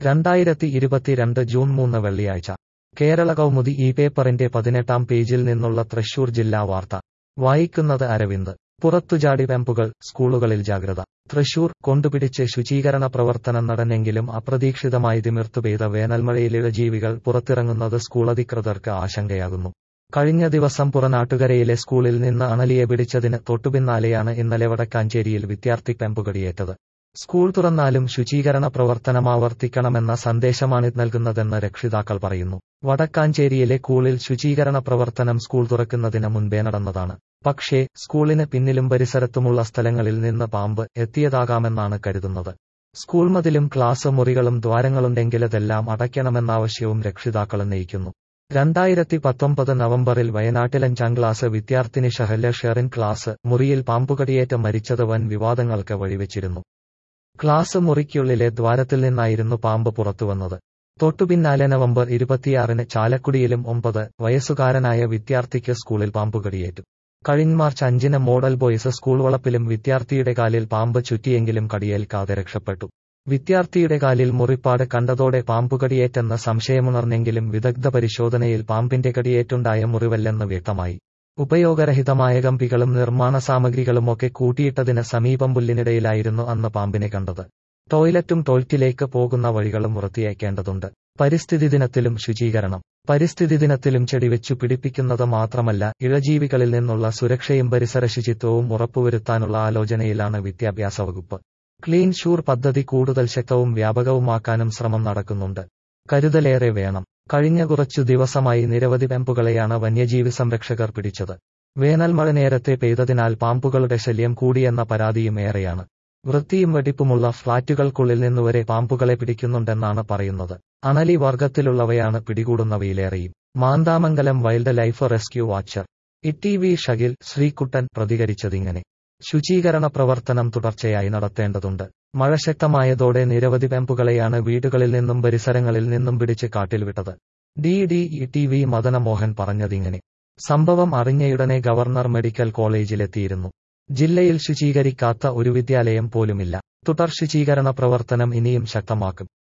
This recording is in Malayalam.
2022 ജൂൺ 3 വെള്ളിയാഴ്ച കേരള കൗമുദി ഈ പേപ്പറിന്റെ 18-ാം പേജിൽ നിന്നുള്ള തൃശൂർ ജില്ലാ വാർത്ത വായിക്കുന്നത് അരവിന്ദ്. പുറത്തുചാടി പാമ്പുകൾ, സ്കൂളുകളിൽ ജാഗ്രത. തൃശൂർ കൊണ്ടുപിടിച്ച് ശുചീകരണ പ്രവർത്തനം നടന്നെങ്കിലും അപ്രതീക്ഷിതമായി തിമിർത്തു പെയ്ത വേനൽമഴയിൽ ഇഴജീവികൾ പുറത്തിറങ്ങുന്നത് സ്കൂളധികൃതർക്ക് ആശങ്കയാകുന്നു. കഴിഞ്ഞ ദിവസം പുറനാട്ടുകരയിലെ സ്കൂളിൽ നിന്ന് അണലിയെ പിടിച്ചതിന് തൊട്ടുപിന്നാലെയാണ് ഇന്നലെ വടക്കാഞ്ചേരിയിൽ വിദ്യാർത്ഥി പാമ്പുകടിയേറ്റത്. സ്കൂൾ തുറന്നാലും ശുചീകരണ പ്രവർത്തനം ആവർത്തിക്കണമെന്ന സന്ദേശമാണിത് നൽകുന്നതെന്ന് രക്ഷിതാക്കൾ പറയുന്നു. വടക്കാഞ്ചേരിയിലെ സ്കൂളിൽ ശുചീകരണ പ്രവർത്തനം സ്കൂൾ തുറക്കുന്നതിന് മുൻപേ നടന്നതാണ്. പക്ഷേ സ്കൂളിന് പിന്നിലും പരിസരത്തുമുള്ള സ്ഥലങ്ങളിൽ നിന്ന് പാമ്പ് എത്തിയതാകാമെന്നാണ് കരുതുന്നത്. സ്കൂൾ മതിലും ക്ലാസ് മുറികളും ദ്വാരങ്ങളുണ്ടെങ്കിലതെല്ലാം അടയ്ക്കണമെന്നാവശ്യവും രക്ഷിതാക്കൾ ഉന്നയിക്കുന്നു. 2019 നവംബറിൽ വയനാട്ടിൽ 5ാം ക്ലാസ് വിദ്യാർത്ഥിനി ഷഹല ഷെറിൻ ക്ലാസ് മുറിയിൽ പാമ്പുകടിയേറ്റ് മരിച്ചത് വൻ വിവാദങ്ങൾക്ക് വഴിവെച്ചിരുന്നു. ക്ലാസ് മുറിക്കുള്ളിലെ ദ്വാരത്തിൽ നിന്നായിരുന്നു പാമ്പ് പുറത്തുവന്നത്. തൊട്ടുപിന്നാലെ നവംബർ 26-ന് ചാലക്കുടിയിലും 9 വയസ്സുകാരനായ വിദ്യാർത്ഥിക്ക് സ്കൂളിൽ പാമ്പുകടിയേറ്റു. കഴിഞ്ഞ മാർച്ച് 5-ന് മോഡൽ ബോയ്സ് സ്കൂൾ വളപ്പിലും വിദ്യാർത്ഥിയുടെ കാലിൽ പാമ്പ് ചുറ്റിയെങ്കിലും കടിയേൽക്കാതെ രക്ഷപ്പെട്ടു. വിദ്യാർത്ഥിയുടെ കാലിൽ മുറിപ്പാട് കണ്ടതോടെ പാമ്പുകടിയേറ്റെന്ന സംശയമുണർന്നെങ്കിലും വിദഗ്ധ പരിശോധനയിൽ പാമ്പിന്റെ കടിയേറ്റുണ്ടായ മുറിവല്ലെന്ന് വ്യക്തമായി. ഉപയോഗരഹിതമായ കമ്പികളും നിർമ്മാണ സാമഗ്രികളുമൊക്കെ കൂട്ടിയിട്ടതിന് സമീപം പുല്ലിനിടയിലായിരുന്നു അന്ന് പാമ്പിനെ കണ്ടത്. ടോയ്ലറ്റും ടോയ്ലറ്റിലേക്ക് പോകുന്ന വഴികളും വൃത്തിയാക്കേണ്ടതുണ്ട്. പരിസ്ഥിതി ദിനത്തിലും ശുചീകരണം. പരിസ്ഥിതി ദിനത്തിലും ചെടിവെച്ചു പിടിപ്പിക്കുന്നത് മാത്രമല്ല, ഇഴജീവികളിൽ നിന്നുള്ള സുരക്ഷയും പരിസര ശുചിത്വവും ഉറപ്പുവരുത്താനുള്ള ആലോചനയിലാണ് വിദ്യാഭ്യാസ വകുപ്പ്. ക്ലീൻ ഷൂർ പദ്ധതി കൂടുതൽ ശക്തവും വ്യാപകവുമാക്കാനും ശ്രമം നടക്കുന്നുണ്ട്. കരുതലേറെ വേണം. കഴിഞ്ഞ കുറച്ചു ദിവസമായി നിരവധി പാമ്പുകളെയാണ് വന്യജീവി സംരക്ഷകർ പിടിച്ചത്. വേനൽമഴ നേരത്തെ പെയ്തതിനാൽ പാമ്പുകളുടെ ശല്യം കൂടിയെന്ന പരാതിയും ഏറെയാണ്. വൃത്തിയും വെടിപ്പുമുള്ള ഫ്ളാറ്റുകൾക്കുള്ളിൽ നിന്നുവരെ പാമ്പുകളെ പിടിക്കുന്നുണ്ടെന്നാണ് പറയുന്നത്. അണലി വർഗത്തിലുള്ളവയാണ് പിടികൂടുന്നവയിലേറെയും. Manthamangalam wild life rescue watcher E T V. Shakil Sreekuttan പ്രതികരിച്ചതിങ്ങനെ: ശുചീകരണ പ്രവർത്തനം തുടർച്ചയായി നടത്തേണ്ടതുണ്ട്. മഴ ശക്തമായതോടെ നിരവധി പാമ്പുകളെയാണ് വീടുകളിൽ നിന്നും പരിസരങ്ങളിൽ നിന്നും പിടിച്ച് കാട്ടിൽ വിട്ടത്. ഇ.ടി.വി. മദനമോഹൻ പറഞ്ഞതിങ്ങനെ: സംഭവം അറിഞ്ഞയുടനെ ഗവർണർ മെഡിക്കൽ കോളേജിലെത്തിയിരുന്നു. ജില്ലയിൽ ശുചീകരിക്കാത്ത ഒരു വിദ്യാലയം പോലുമില്ല. തുടർ ശുചീകരണ പ്രവർത്തനം ഇനിയും ശക്തമാക്കും.